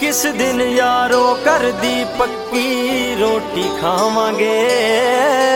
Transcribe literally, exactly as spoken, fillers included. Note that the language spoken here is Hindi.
किस दिन यारो कर दी पक्की रोटी खावांगे।